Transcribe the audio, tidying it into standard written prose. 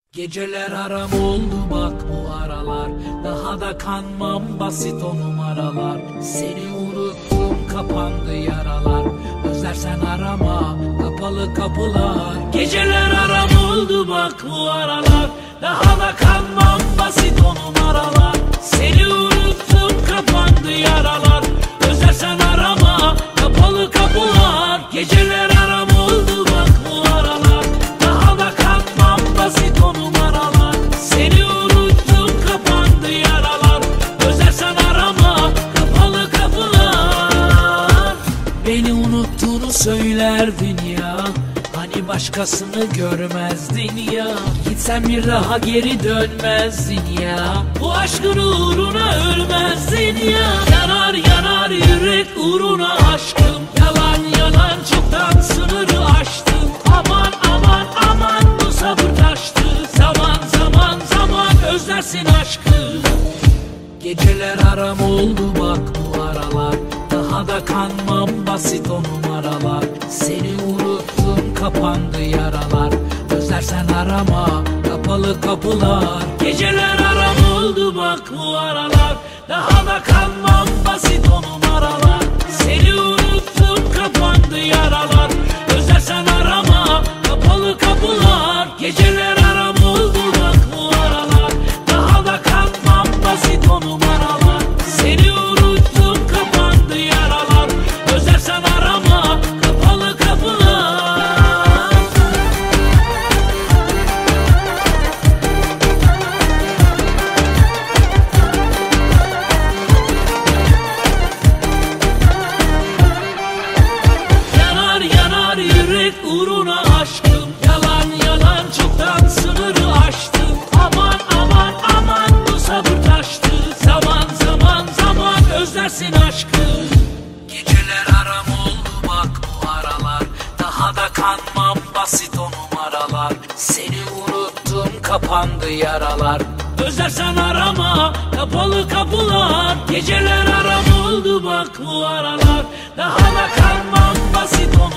Geceler aram oldu bak bu aralar, daha da kanmam basit o numaralar. Seni unuttum kapandı yaralar, özlersen arama kapalı kapılar. Geceler aram oldu bak bu aralar, daha da kanmam basit o numaralar. Seni unuttum kapandı yaralar, özlersen arama kapalı kapılar. Geceler aram oldu bak bu aralar, daha da kanmam basit o numaralar. Seni unuttum kapandı yaralar, özlersen arama kapalı kapılar. Beni unuttuğunu söylerdin ya, hani başkasını görmezdin ya. Gitsen bir daha geri dönmezdin ya, bu aşkın uğruna ölmezdin ya. Yanar yanar yürek uğruna aşkım, yalan yalan çoktan sınırı aştım. Aman aman aman bu sabır taştı, zaman zaman zaman özlersin aşkı. Geceler aram oldu bak bu aralar, daha da kanmam basit o numaralar. Seni unuttum kapandı yaralar, özlersen arama kapalı kapılar. Geceler aram oldu bak bu aralar, daha da kanmam basit o numaralar. Seni unuttum kapandı yaralar, özlersen arama kapalı kapılar. Geceler aram oldu bak bu aralar, daha da kanmam basit o numaralar. Seni unuttum kapandı yaralar, özlersen arama kapalı kapılar. Yanar yanar yürek uğruna aşkım, yalan yalan çoktan sınırı aştım. Aman aman aman bu sabır taştı, zaman zaman zaman özlersin aşkım. Geceler aram oldu bak bu aralar, daha da kanmam basit o numaralar. Seni unuttum kapandı yaralar, özlersen arama kapalı kapılar. Geceler aram oldu bak bu aralar, daha da kanmam basit o